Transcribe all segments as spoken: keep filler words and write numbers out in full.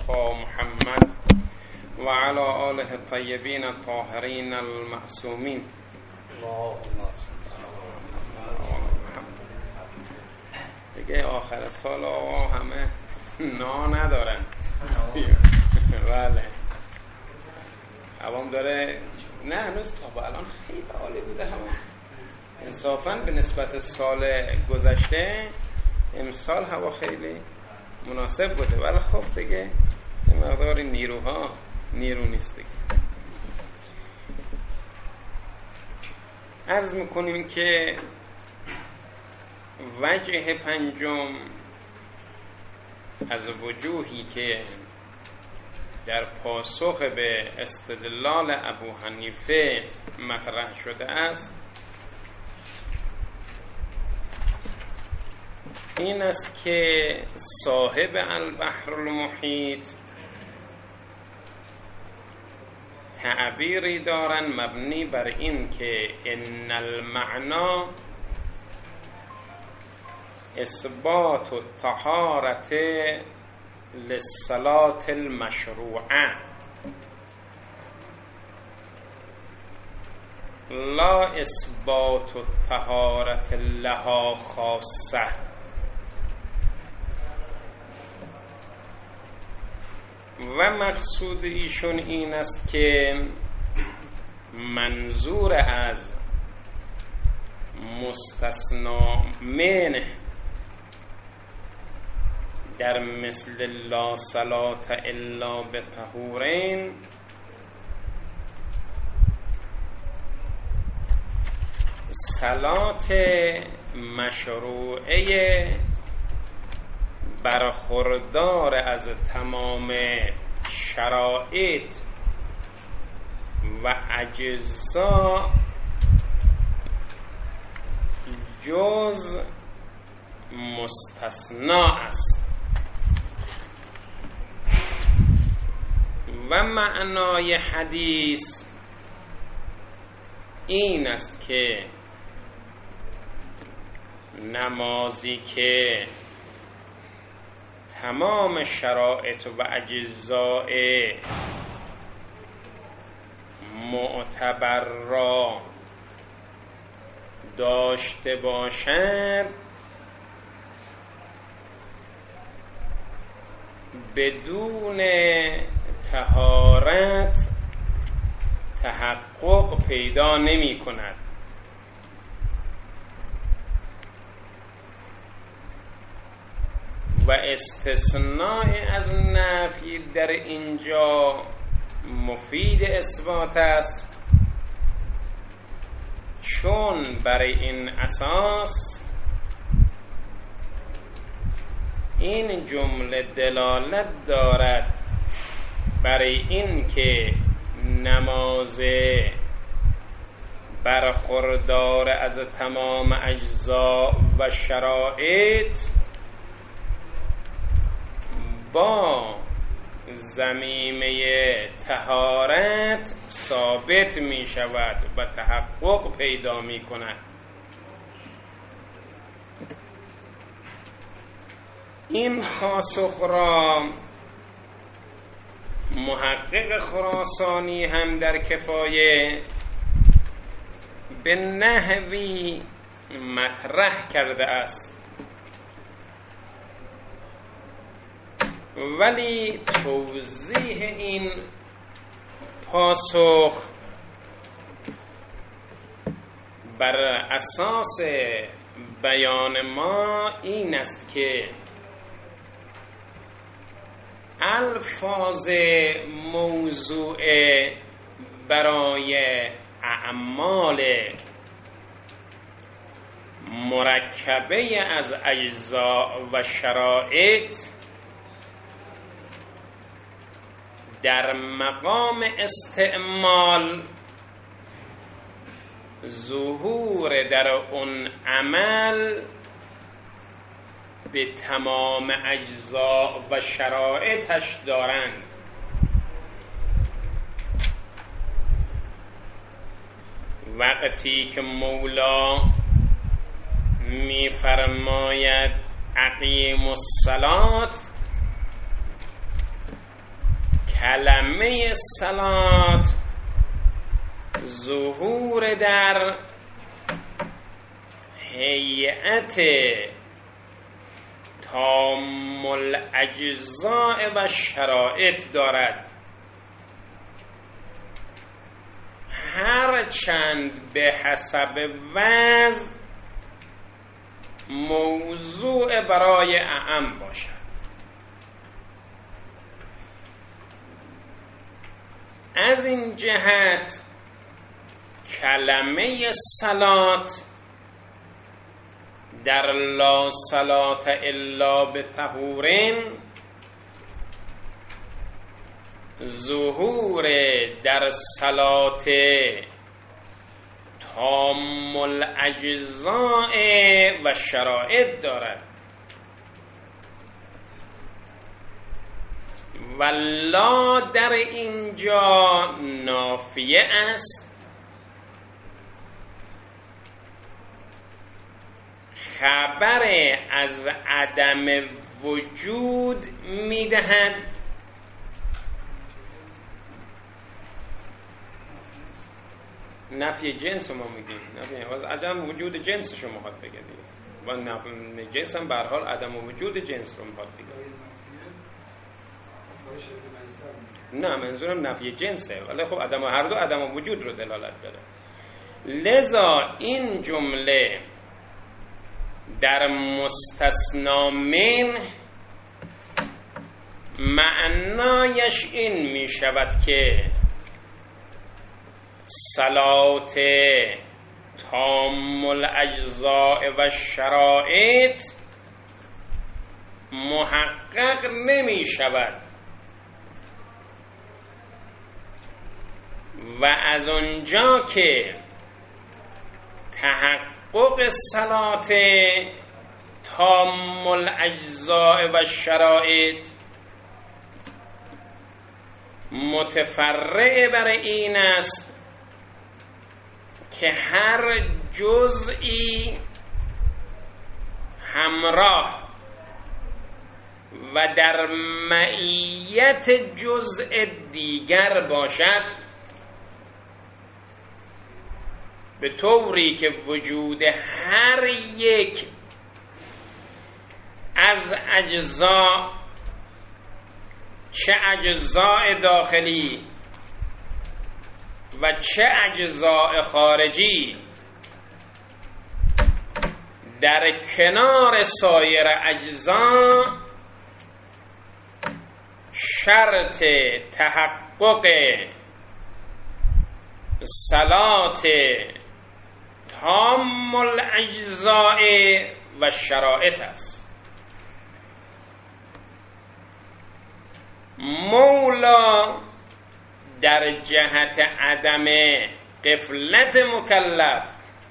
المصطفى محمد و علی آله الطیبین الطاهرین المعصومین. دیگه آخر سال آقا همه نا ندارن. بله عوام داره، نه هنوز تا به الان خیلی عالی بوده. همون انصافاً به نسبت سال گذشته امسال هوا خیلی مناسب بوده، ولی خب دیگه این مقدار نیروها نیرو نیست دیگه. عرض میکنیم که وجه پنجم از وجوهی که در پاسخ به استدلال ابو حنیفه مطرح شده است این است که صاحب البحر المحیط تعبیری دارن مبنی بر این که ان المعنا اثبات الطهارة للصلاة المشروعه لا اثبات الطهارة لها خاصه. و مقصود ایشون این است که منظور از مستثنا منه در مثل لا صلاة الا بطهورین صلات مشروعه برخوردار از تمام شرایط و اجزا جز مستثنا است. و معنای حدیث این است که نمازی که تمام شرایط و اجزاء معتبر را داشته باشد بدون طهارت تحقق پیدا نمی کند. و استثناء از نفی در اینجا مفید اثبات است، چون برای این اساس این جمله دلالت دارد برای این که نماز برخوردار از تمام اجزا و شرایط با ضمیمه طهارت ثابت می شود و تحقق پیدا می کند. این پاسخ را محقق خراسانی هم در کفایه به نحوی مطرح کرده است، ولی توضیح این پاسخ بر اساس بیان ما این است که الفاظ موضوع برای اعمال مرکبه از اجزا و شرایط در مقام استعمال ظهور در اون عمل به تمام اجزا و شرایطش دارند. وقتی که مولا می فرماید اقیم الصلاة کلمه صلات ظهور در هیئت تام الاجزاء و شرایط دارد، هر چند به حسب وضع موضوع برای اعم باشد. از این جهت کلمه صلات در لا صلات الا بطهورین ظهور در صلات تام الاجزاء و شرایط دارد و لا در اینجا نافیه است، خبر از عدم وجود میدهد نفی جنس ما میگیم، نفی از عدم وجود جنس شما میخواد بگه دیگه، و نفی جنس هم به هر حال عدم وجود جنس رو میخواد بگه. نه منظورم نفی جنسه، ولی خب عدم هر دو عدم وجود رو دلالت داره. لذا این جمله در مستثنا من معنایش این می شود که صلات تام الاجزاء و شرایط محقق نمی شود و از آنجا که تحقق صلات تام الاجزاء و شرایط متفرع بر این است که هر جزئی همراه و در معیت جزء دیگر باشد، به طوری که وجود هر یک از اجزا، چه اجزاء داخلی و چه اجزاء خارجی، در کنار سایر اجزا شرط تحقق صلات تام الاجزاء و شرایط است. مولا در جهت عدم غفلت مکلف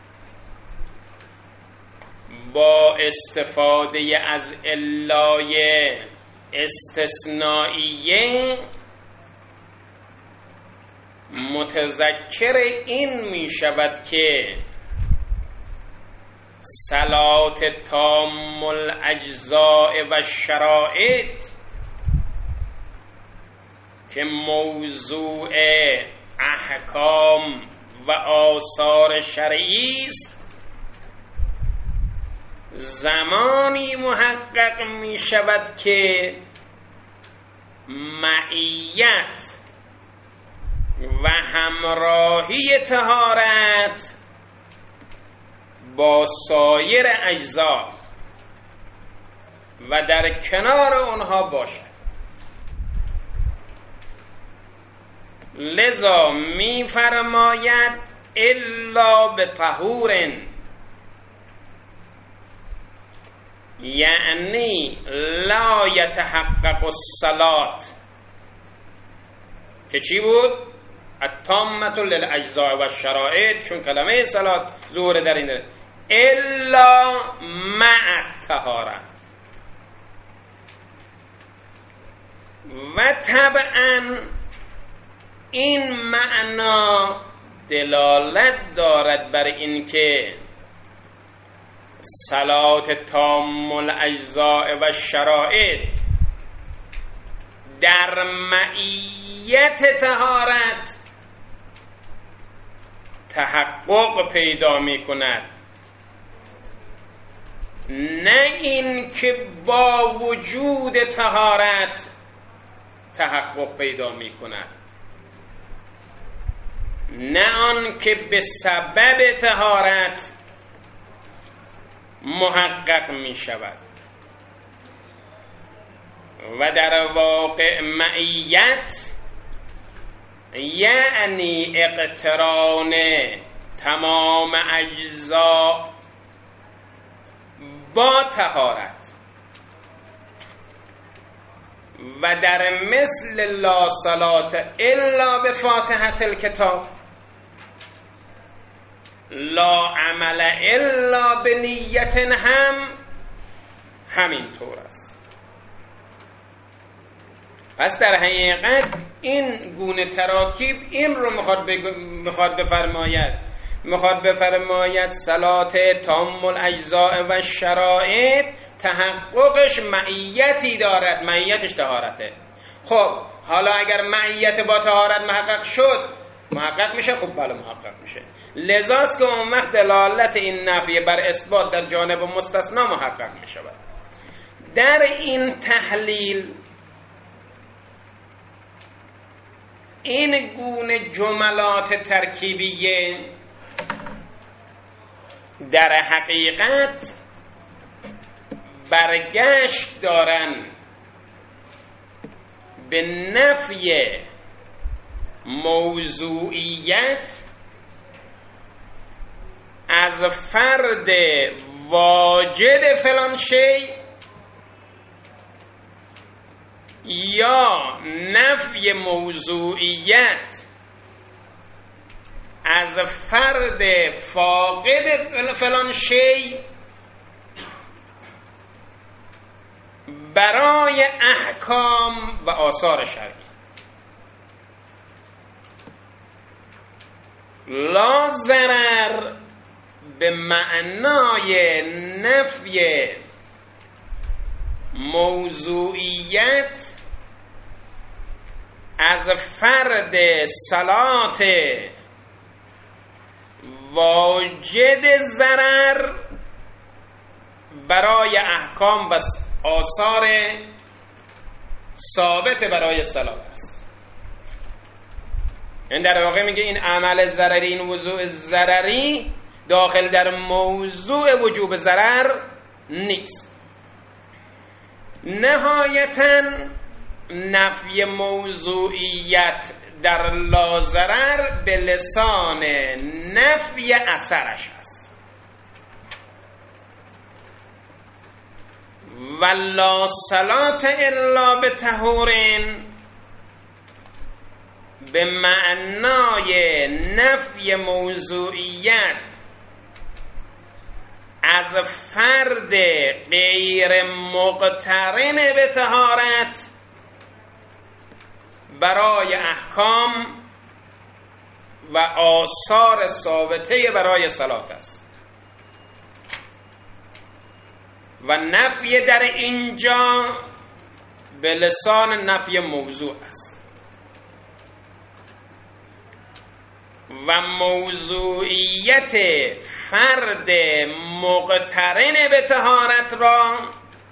با استفاده از علای استثنائیه متذکر این می شود که صلات تام الاجزاء و شرایط که موضوع احکام و آثار شرعی است زمانی محقق می شود که معیت و همراهی طهارت با سایر اجزا و در کنار آنها باشد. لذا می فرماید الا بطهور، یعنی لا یتحقق الصلات، که چی بود؟ التامة للاجزاء و شرایط، چون کلمه صلات ظهور در این داره، الا مع طهاره، و طبعا این معنا دلالت دارد بر این که صلات تام الاجزاء و شرایط در معیت طهارت تحقق پیدا می کند، نه این که با وجود طهارت تحقق پیدا می کند، نه آن که به سبب طهارت محقق می شود. و در واقع معیت یعنی اقتران تمام اجزا با طهارت. و در مثل لا صلاة الا بفاتحة الکتاب، لا عمل الا بنیت هم همین طور است. پس در حقیقت این گونه تراکیب این رو میخواد میخواد بفرماید میخواد بفرماید صلات تام الاجزاء و شرائط تحققش معیتی دارد، معیتش طهارته. خب حالا اگر معیت با طهارت محقق شد، محقق میشه؟ خب بله محقق میشه. لذاست که اون وقت دلالت این نفی بر اثبات در جانب مستثنا محقق میشود. در این تحلیل این گونه جملات ترکیبیه در حقیقت برگشت دارن به نفی موضوعیت از فرد واجد فلان شی یا نفی موضوعیت از فرد فاقد فلان شی برای احکام و آثار شرعی. لا ضرر به معنای نفی موضوعیت از فرد صلات واجد ضرر برای احکام و آثار ثابت برای صلات است. این در واقع میگه این عمل ضرری، این وضوع ضرری داخل در موضوع وجوب ضرر نیست. نهایتاً نفی موضوعیت در لا ضرر به لسان نفی اثرش است. و لا صلاة الا بطهورین به معنای نفی موضوعیت از فرد غیر مقترن به طهارت برای احکام و آثار ثابته برای صلات است. و نفی در اینجا به لسان نفی موضوع است و موضوعیت فرد مقترن به طهارت را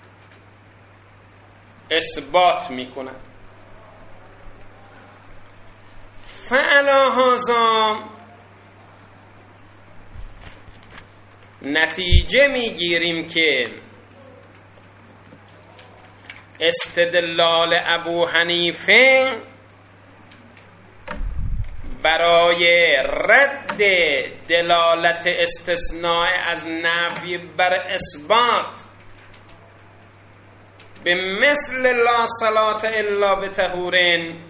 اثبات می کند. فعلا هذا نتیجه می گیریم که استدلال ابو حنیفه برای رد دلالت استثناء از نفی بر اثبات به مثل لا صلاة الا بطهورین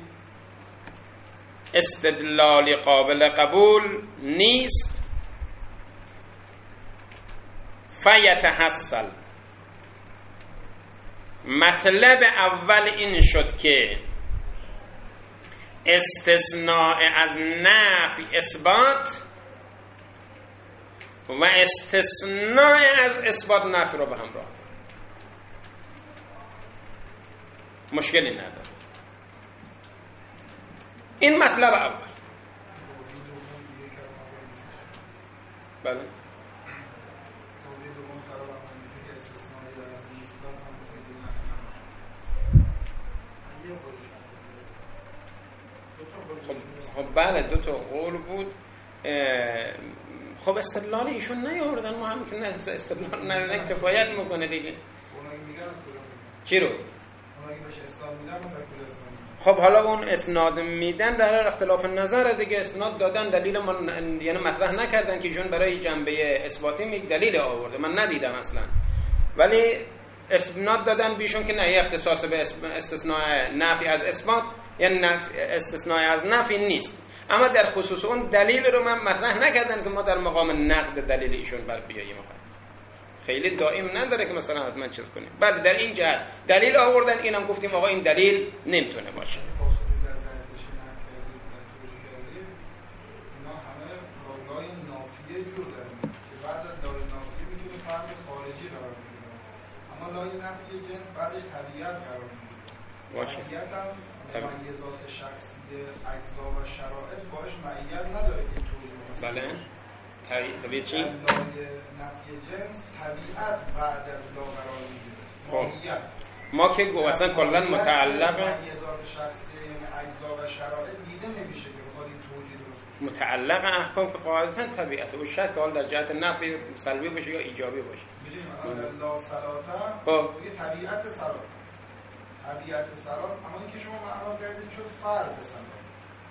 استدلال قابل قبول نیست. فیتحصل، مطلب اول این شد که استثناء از نفی اثبات و استثناء از اثبات نفی رو به همراه داره، مشکلی نداره. این مطلب اول. بله خب بله دو تا قول بود. خب استدلال ایشون نیاوردن، ما هم که استدلال ندادن کفایت میکنه دیگه. چی رو؟ خب حالا اون اسناد میدن در هر اختلاف نظر دیگه، اسناد دادن دلیل من یعنی مطرح نکردن که ایشون برای جنبه اثباتی می دلیل آورده، من ندیدم اصلا، ولی اسناد دادن بیشون که نه اختصاص به استثناء نفی از اثبات یعنی نفی استثناء از نفی نیست، اما در خصوص اون دلیل رو من مطرح نکردن که ما در مقام نقد دلیل ایشون بر بیاییم. خیلی دائم نداره که مثلا حتما چیز کنیم. بعد در این جهت دلیل آوردن، اینم گفتیم آقا این دلیل نمیتونه باشه. لای نفی جنس بعدش طبیعت قرار میگیره. باشه. طبیعت هم ممیزات شخصی اجزا و شرایط باش معیت نداره که توجیه. بله. طبیعت طبیعت چی؟ لای نفی جنس طبیعت بعد از لا قرار میگیره. معیت. ما که گو اصلا کلا متعلق ممیزات شخصی یعنی اجزا و شرایط دیده نمیشه که بخواد این توجیه درست بشه. متعلق احکام که قاعدتا طبیعت و شک حال در جهت نفی سلبی باشه یا ایجابی باشه. لا صلاته خب یه طبیعت صلات طبیعت صلات اما این که شما معنا کردید شد فرد صلات،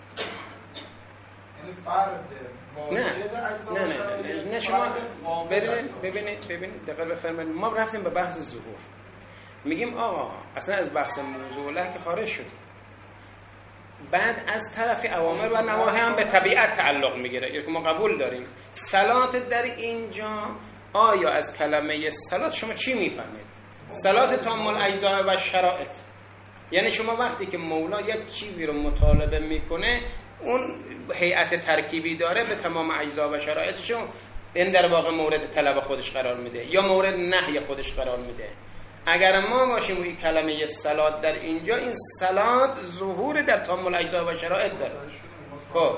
یعنی فرد واجد اجزا نه نه نه نه, نه شما ببینید ببینید ببینید دقیق بفرمایید. ما رفتیم به بحث ظهور، میگیم آقا اصلا از بحث موضوع له که خارج شدیم، بعد از طرف اوامر و نواهی هم به طبیعت تعلق میگیره یا که ما قبول داریم. صلات در اینجا آیا از کلمه صلات شما چی میفهمید؟ صلات تام الاجزاء و شرایط، یعنی شما وقتی که مولا یک چیزی رو مطالبه میکنه اون هیئت ترکیبی داره به تمام اجزا و شرایطشون، این در واقع مورد طلب خودش قرار میده یا مورد نهی خودش قرار میده. اگر ما باشیم این کلمه صلات در اینجا، این صلات ظهور در تام الاجزاء و شرایط داره. خب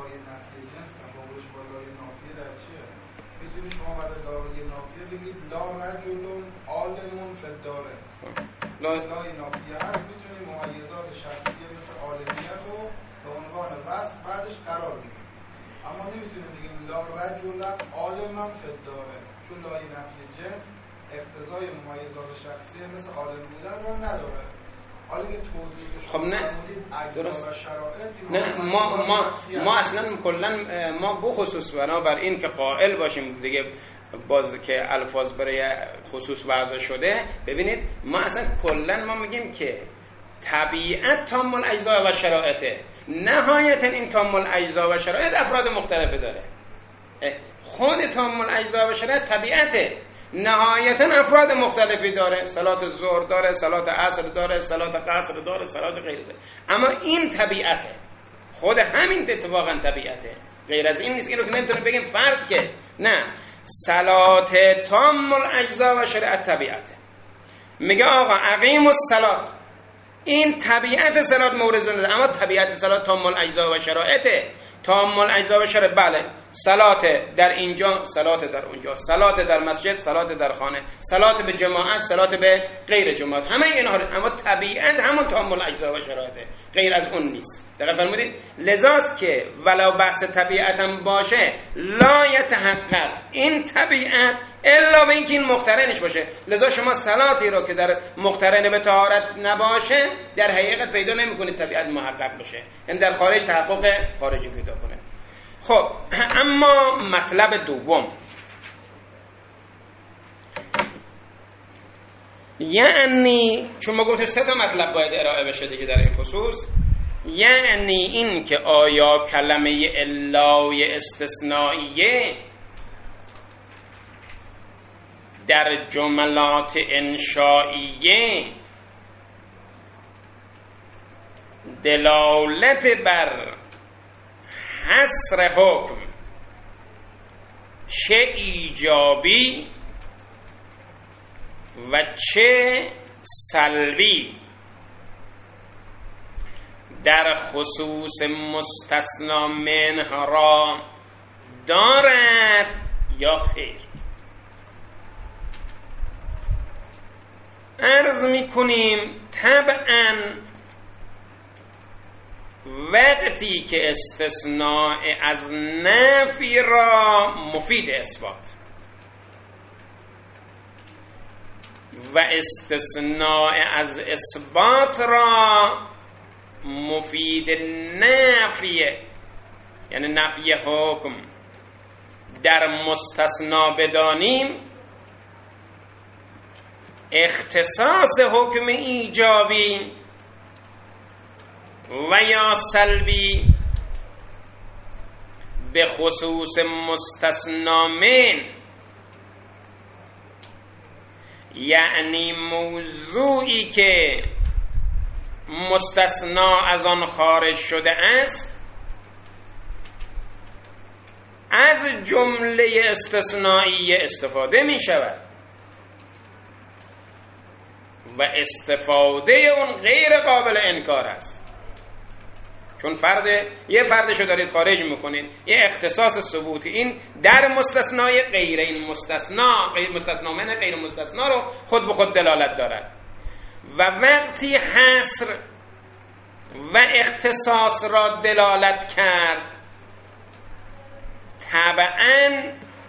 شما بعد از دارای نافیه بگید لا رجل عالم فی الداره. لا لای نافیه هست، میتونید ممیزات شخصیه مثل عالمیت رو به عنوان وصف بعدش قرار بدید، اما نمیتونید بگیم لا رجل عالم فی الداره، چون لای نفی جنس اقتضای ممیزات شخصیه مثل عالم بودن رو نداره. حالا که توضیح خب نه درست نه ما ما ما اصلا کلا ما بخصوص بنابر این که قائل باشیم دیگه، باز که الفاظ برای خصوص وضع شده. ببینید ما اصلا کلا ما میگیم که طبیعت تام الاجزاء و شرایطه، نهایتا این تام الاجزاء و شرایط افراد مختلفه داره. خود تام الاجزاء و شرایط طبیعته، نهایتا افراد مختلفی داره، صلات ظهر داره، صلات عصر داره، صلات قصر داره، صلات غیر ذلك، اما این طبیعته، خود همین اتفاقا طبیعته، غیر از این نیست. اینو که نمیتونیم بگیم فرد که نه، صلات تام الاجزاء و شرایط طبیعته. میگه آقا اقیم الصلات، این طبیعت صلات مورد زنده، اما طبیعت صلات تام الاجزاء و شرایطه. تام الاجزاء و شرایط بله، صلات در اینجا، صلات در اونجا، صلات در مسجد، صلات در خانه، صلات به جماعت، صلات به غیر جماعت، همه اینها، اما طبیعت همون تام الاجزاء و شرایطه، غیر از اون نیست. دقیق فرمودید؟ لذاست که ولو بحث طبیعت هم باشه لا یتحقق این طبیعت الا به اینکه این مقترنش باشه. لذا شما صلاتی رو که در مقترن به طهارت نباشه در حقیقت پیدا نمی‌کنید طبیعت محقق بشه، این در خارج تحقق خارجی پیدا کنه. خب اما مطلب دوم، یعنی چون ما گفتیم سه تا مطلب باید ارائه بشه دیگه در این خصوص، یعنی این که آیا کلمه الای استثنائیه در جملات انشائیه دلالت بر حصر حکم چه ایجابی و چه سلبی در خصوص مستثنا منها را دارد یا خیر. عرض میکنیم طبعا وقتی که استثناء از نفی را مفید اثبات و استثناء از اثبات را مفید نفی، یعنی نفی حکم، در مستثنا بدانیم، اختصاص حکم ایجابی و یا سلبی به خصوص مستثنا من، یعنی موضوعی که مستثنا از آن خارج شده است، از جمله استثنایی استفاده می شود و استفاده اون غیر قابل انکار است. چون فرد یه فردشو دارید خارج میکنید، یه اختصاص ثبوتی، این در مستثنای غیر این مستثنا، غیر مستثنا من غیر مستثنا رو خود به خود دلالت دارد و وقتی حصر و اختصاص را دلالت کرد، طبعاً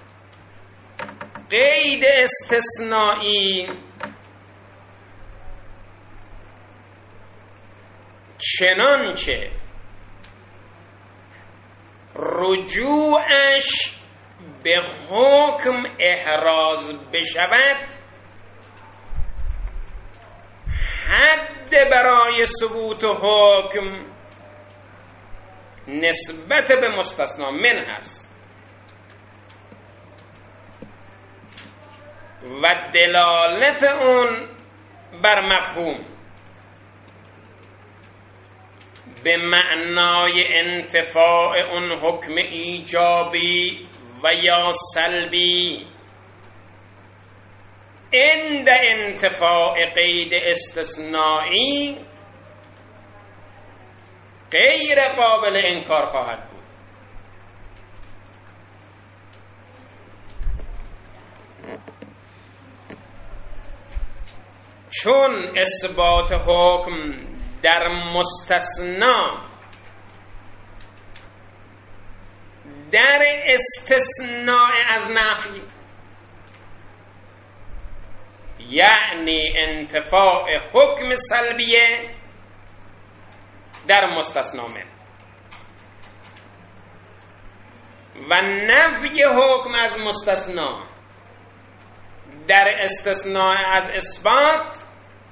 قید استثنایی چنانچه رجوعش به حکم احراز بشود، حد برای ثبوت حکم نسبت به مستثنا من هست و دلالت اون بر مفهوم به معنای انتفاع اون حکم ایجابی و یا سلبی عند انتفاع قید استثنایی غیر قابل انکار خواهد بود. چون اثبات حکم در مستثنا در استثناء از نفی، یعنی انتفاع حکم سلبیه در مستثنا من و نفی حکم از مستثنا در استثناء از اثبات،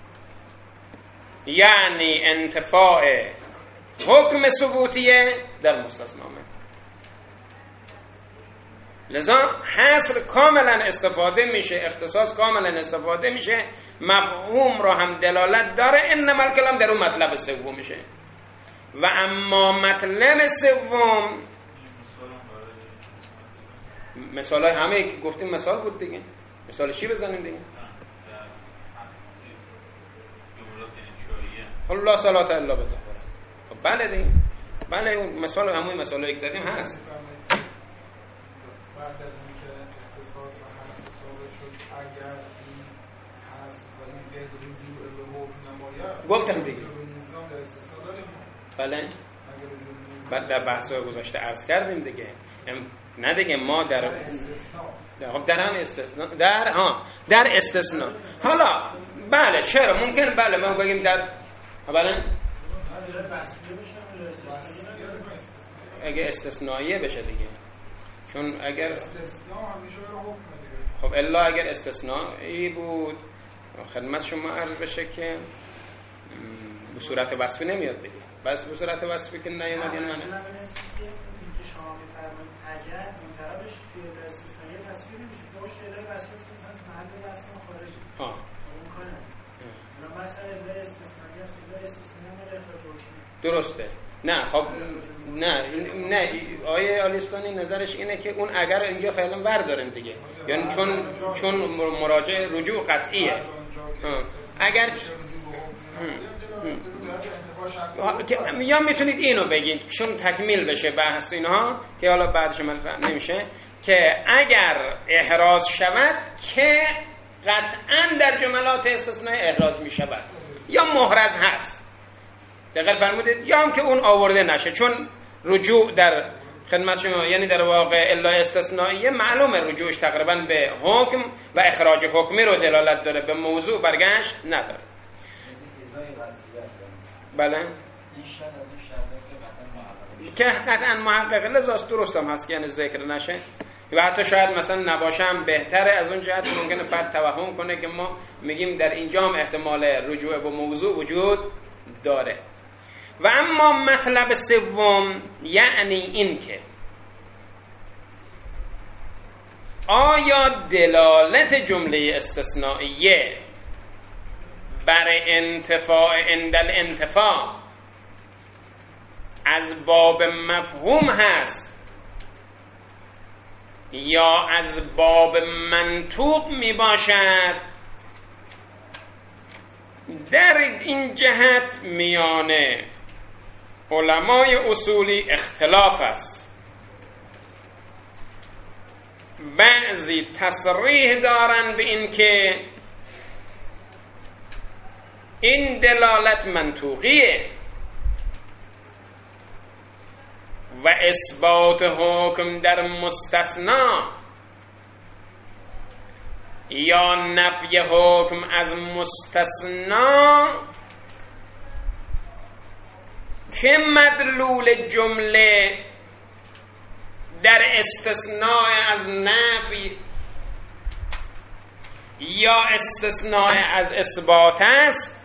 یعنی انتفاع حکم ثبوتیه در مستثنا من. لذا حصر کاملا استفاده میشه، اختصاص کاملا استفاده میشه، مفهوم رو هم دلالت داره، انما الکلام در اون مطلب سوم میشه. و اما مطلب سوم، مثال های همه که گفتیم مثال بود دیگه، مثال چی بزنیم دیگه؟ الله صلات الله بطهره. بله دیگه، بله اون مثال همون مثال هایی که زدیم هست. بعد از اینکه اختصاص و حصر ثابت شد، اگر این حصر و این قید رجوع به حکم نماید، گفتم دیگه نظام در استثناء داریم. بله بعد در بحث های گذاشته عرض کردیم دیگه، نه دیگه ما در استثناء در هم استثناء در ها در استثناء. حالا بله چرا ممکن بله ما بگیم در بله اگه استثنائیه بشه دیگه، چون اگر استثناء همیشه حکم دیگه. خب الا اگر استثنایی بود خدمت شما عرض بشه که به صورت وصفی نمیاد دیگه، بس به صورت وصفی که نیومد یعنی معنی که شما می‌فرمایید اگر اون طرفش توی استثنایی تصویر میشه باش فعلا وصفی مثلا از محل وصف خارجی ها اون کار نه مثلا الا استثنایی است، الا استثنایی نه اخراج حکمی درسته. نه خب نه نه آیه آلیستانی نظرش اینه که اون اگر اینجا فعلا بردارن دیگه، یعنی چون چون مراجعه رجوع قطعیه. اگر یا میتونید اینو بگید چون تکمیل بشه بحث اینها که حالا بعدش من نمیشه که اگر احراز شود که قطعا در جملات استثنایی احراز میشود یا محرز هست دقیق فرمودید یا هم که اون آورده نشه چون رجوع در خدمت شما یعنی در واقع الا استثنائیه معلومه رجوعش تقریبا به حکم و اخراج حکمی رو دلالت داره به موضوع برگشت نداره. بله که قطعا محققه لذاست درست هم هست که یعنی ذکر نشه و حتی شاید مثلا نباشه هم بهتره از اون جهت ممکنه فرد توهم کنه که ما میگیم در اینجا هم احتمال رجوع به موضوع وجود داره. و اما مطلب سوم یعنی این که آیا دلالت جمله استثنائیه بر انتفاع عند الانتفاع از باب مفهوم هست یا از باب منطوق می باشد؟ در این جهت میانه علمای اصولی اختلاف است. بعضی تصریح دارند به این که این دلالت منطوقیه و اثبات حکم در مستثنا یا نفی حکم از مستثنا که مدلول جمله در استثناء از نفی یا استثناء از اثبات است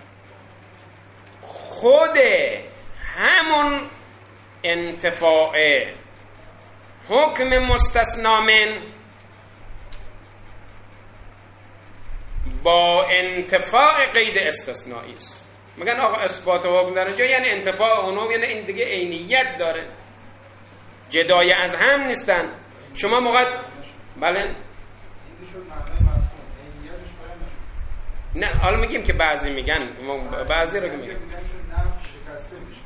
خود همون انتفاع حکم مستثنا من با انتفاع قید استثنایی است. میگن آقا اثبات حکم در اینجا یعنی انتفاع اونو یعنی این دیگه عینیت داره جدای از هم نیستن. شما موقع بله نه حالا میگیم که بعضی میگن بعضی رو میگن شکسته میشه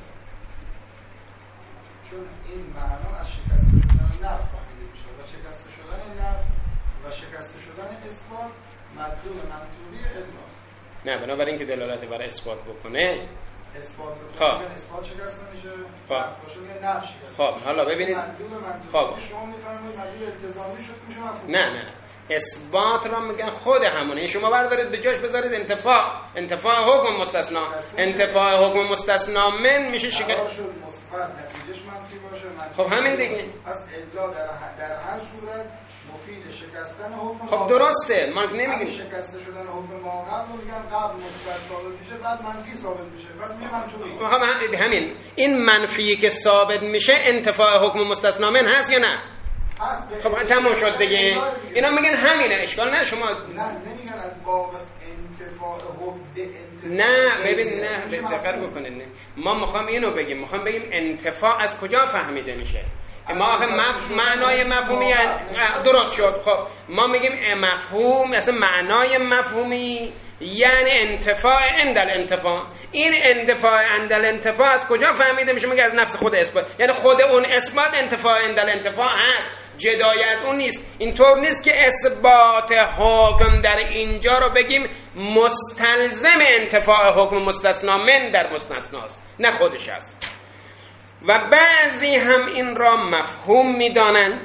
چون این معنا از شکسته شدن نفی فهمیده میشه و شکسته شدن نفی و شکسته شدن اثبات مدلول منطوقی علماست. نه بنابراین که دلالت بر اثبات بکنه اثبات خب اثبات شکسته میشه خب باشه میگه نفی شکسته. خب حالا ببینید خب شما میفرمایید مدلول التزامی شد میشه مفهوم. نه نه اثبات را میگن خود همونه. شما بردارید به جاش بذارید انتفاع انتفاع حکم مستثنا انتفاع حکم مستثنا من میشه شکل مثبت نتیجهش منفی باشه. خب همین دیگه از الا در در هر صورت مفید شکستن حکم. خب درسته ما نمیگیم شکسته شدن حکم ما قبل میگن قبل مثبت ثابت میشه بعد منفی ثابت میشه بس میگه منطوقی. خب همین این منفی که ثابت میشه انتفاع حکم مستثنا من هست یا نه؟ خب تموم شد دیگه. اینا میگن همینه اشکال نه. شما نه نمیگن از باب انتفاع حکم نه ببین نه دقت بکنید ما میخوام اینو بگیم میخوام بگیم انتفاع از کجا فهمیده میشه. ما آخه مف... معنای مفهومی درست شد. خب ما میگیم مفهوم اصلا معنای مفهومی یعنی انتفاع عند الانتفاع. این انتفاع عند الانتفاع از کجا فهمیده میشه؟ میگه از نفس خود اثبات. یعنی خود اون اثبات انتفاع عند الانتفاع هست جدای از اون نیست. اینطور نیست که اثبات حکم در اینجا رو بگیم مستلزم انتفاع حکم مستثنا من در مستثناست نه خودش هست. و بعضی هم این را مفهوم میدانند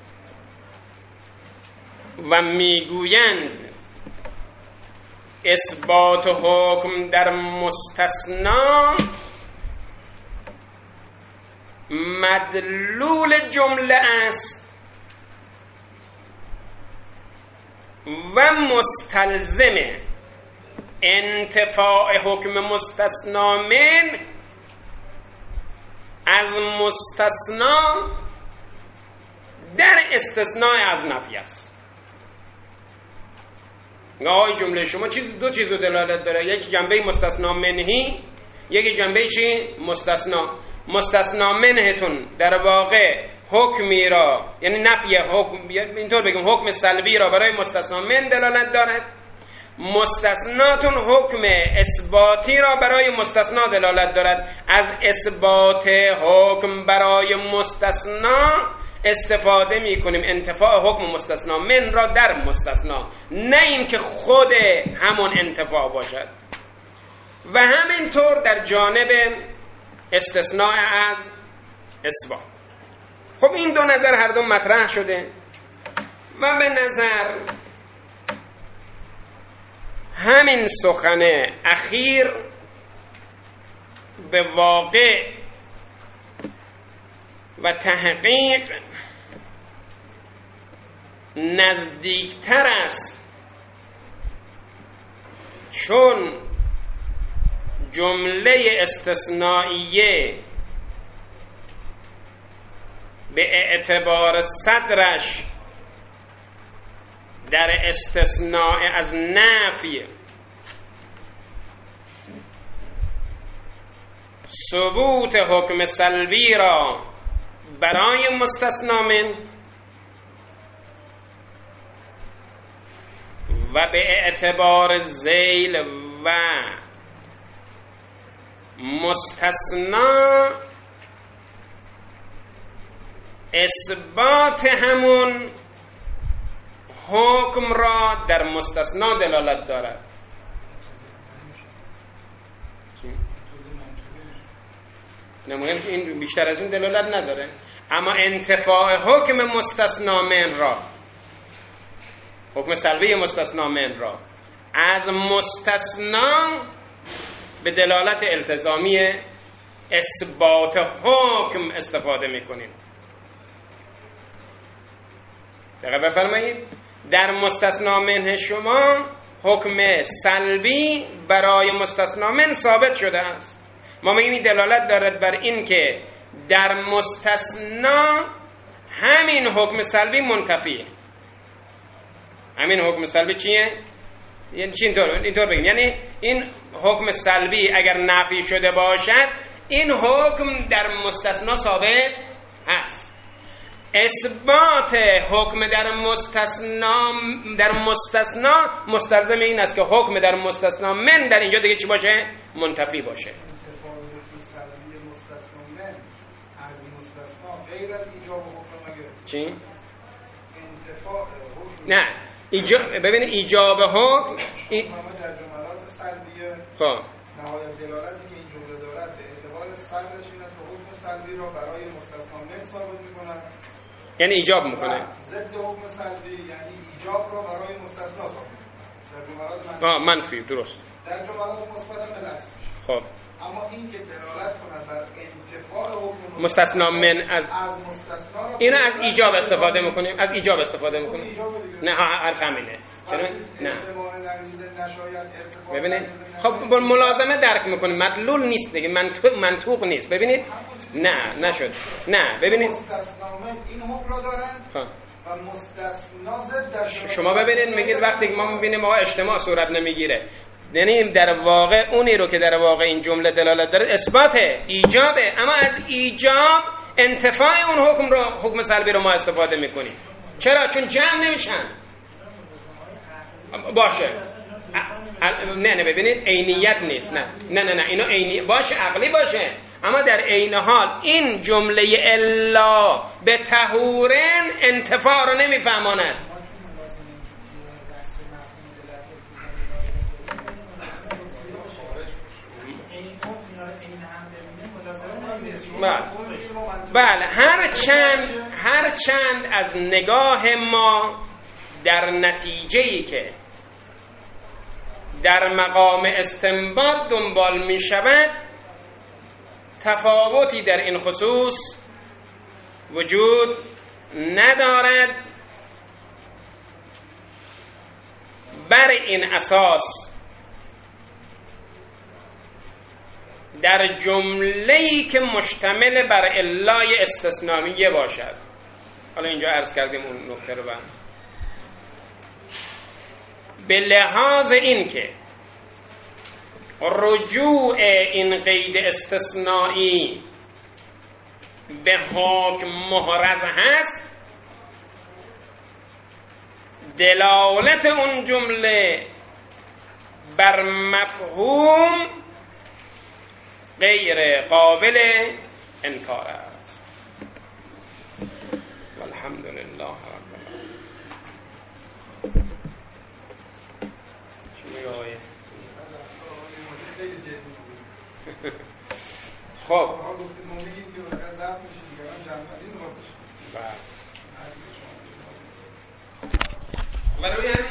و میگویند اثبات حکم در مستثنا مدلول جمله است و مستلزم انتفاع حکم مستثنا من از مستثنا در استثناء از نفی است. آقای جمله شما چیز دو چیز رو دلالت داره. یک جنبه مستثنا منهی یک جنبه چی؟ مستثنا. مستثنا منهتون در واقع حکمی را یعنی نفی حکم اینطور بگیم حکم سلبی را برای مستثنا من دلالت دارد. مستثناتون حکم اثباتی را برای مستثنا دلالت دارد. از اثبات حکم برای مستثنا استفاده می کنیم، انتفاع حکم مستثنا من را در مستثنا، نه این که خود همون انتفاع باشد. و همینطور در جانب استثناء از اثبات. خب این دو نظر هر دو مطرح شده و به نظر همین سخن اخیر به واقع و تحقیق نزدیکتر است، چون جمله استثنائیه به اعتبار صدرش در استثناء از نفی ثبوت حکم سلبی را برای مستثنا من و به اعتبار ذیل و مستثنا اثبات همون حکم را در مستثنا دلالت دارد. نموین که این بیشتر از این دلالت نداره، اما انتفاع حکم مستثنا من را، حکم سلبی مستثنا من را از مستثنا به دلالت التزامی اثبات حکم استفاده میکنیم. دقیق بفرمایید، در مستثنا منه شما حکم سلبی برای مستثنا من ثابت شده است. ما میگیم این دلالت دارد بر این که در مستثنا همین حکم سلبی منتفیه. همین حکم سلبی چیه؟ یعنی چی اینطور اینطور بگیم، یعنی این حکم سلبی اگر نفی شده باشد این حکم در مستثنا ثابت هست. اثبات حکم در مستثنا در مستثنا مستلزم این است که حکم در مستثنا من در اینجا دیگه چی باشه؟ منتفی باشه. انتفاع حکم سلبی مستثنا من از مستثنا غیر از ایجاب حکم مگه؟ چی؟ انتفاع حکم نه ایجاب، ببین ایجاب حکم ای... شما در جملات سلبیه خب نهایت دلالتی که این جمله دارد به اعتبار صدرش این است که حکم سلبی را برای مستثنا من ثابت می‌کند، یعنی ایجاب میکنه. ضد حکم سلبی یعنی ایجاب را برای مستثنا ثابت می‌کند. در جملات منفی آه منفی درست. در جملات مثبت هم بالعکس میشه. خب اما این که دلالت کند بر انتفاع حکم مستثنا من از از مستثنا را اینو از ایجاب استفاده میکنیم، از ایجاب استفاده میکنیم. نه حرف همینه. چرا؟ نه. ببینید خب با ملازمه درک میکنیم، مدلول نیست دیگه، منطوق منطوق نیست. ببینید نه نشد. نه ببینید مستثنا من این حکم را دارن خب و مستثنا ضد شما ببینید میگید وقتی ما میبینیم آقا اجتماع صورت نمیگیره، یعنی در واقع اونی رو که در واقع این جمله دلالت داره اثباته، ایجابه، اما از ایجاب انتفاع اون حکم رو، حکم سلبی رو ما استفاده میکنیم. چرا؟ چون جمع نمیشن. باشه نه نه ببینید عینیت نیست، نه نه نه نه اینو عینی باشه، عقلی باشه، اما در عین حال این جمله الا به طهورن انتفاع رو نمیفهماند. بله هر چند هر چند از نگاه ما در نتیجه‌ای که در مقام استنباط دنبال می شود تفاوتی در این خصوص وجود ندارد. بر این اساس در جمله‌ای که مشتمل بر علای استثنائیه باشد، حالا اینجا عرض کردیم اون نکته رو، به لحاظ این که رجوع این قید استثنایی به حکم محرز هست، دلالت اون جمله بر مفهوم غیر قابل انکار است. والحمدلله رب العالمین. چی میگه آقای؟ خب آقا گفتید ما میگیم که اونقدر ضبط میشه دیگه، من جنبندی میخواد بشه. بله.